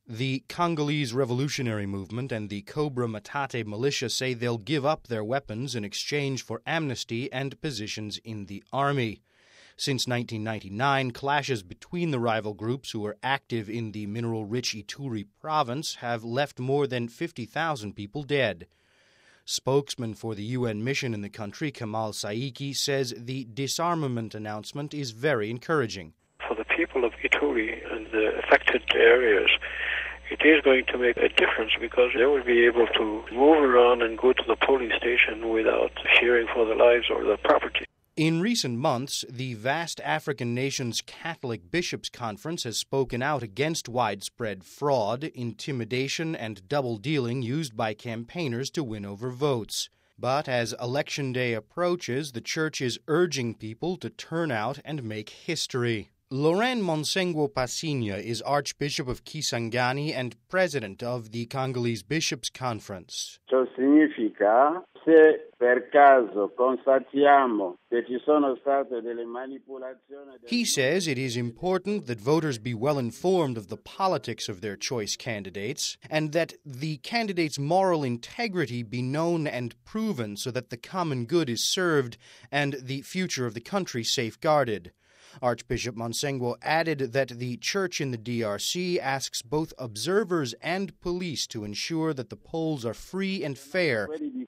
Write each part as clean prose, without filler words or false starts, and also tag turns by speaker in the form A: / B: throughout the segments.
A: The Congolese Revolutionary Movement and the Cobra Matata militia say they'll give up their weapons in exchange for amnesty and positions in the army. Since 1999, clashes between the rival groups who are active in the mineral-rich Ituri province have left more than 50,000 people dead. Spokesman for the UN mission in the country, Kamal Saiki, says the disarmament announcement is very encouraging.
B: For the people of Ituri and the affected areas, it is going to make a difference because they will be able to move around and go to the polling station without fearing for their lives or their property.
A: In recent months, the vast African nation's Catholic Bishops' Conference has spoken out against widespread fraud, intimidation, and double-dealing used by campaigners to win over votes. But as Election Day approaches, the Church is urging people to turn out and make history. Laurent Monsengwo Pasinya is Archbishop of Kisangani and president of the Congolese Bishops' Conference.
C: Ciò significa se per caso constatiamo che ci sono state delle manipolazioni.
A: He says it is important that voters be well informed of the politics of their choice candidates and that the candidates' moral integrity be known and proven so that the common good is served and the future of the country safeguarded. Archbishop Monsengwo added that the Church in the DRC asks both observers and police to ensure that the polls are free and fair,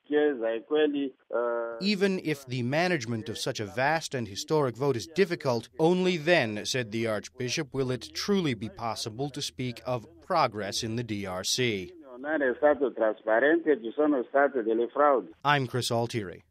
A: even if the management of such a vast and historic vote is difficult. Only then, said the Archbishop, will it truly be possible to speak of progress in the DRC. I'm Chris Altieri.